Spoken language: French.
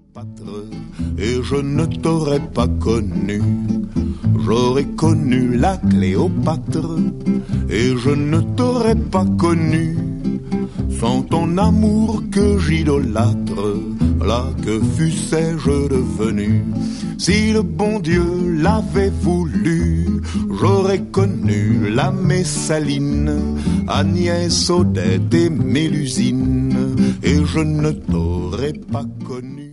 Cléopâtre, et je ne t'aurais pas connu. J'aurais connu la Cléopâtre, et je ne t'aurais pas connu. Sans ton amour que j'idolâtre, là que fussais-je devenu? Si le bon Dieu l'avait voulu, j'aurais connu la Messaline, Agnès, Odette et Mélusine, et je ne t'aurais pas connu.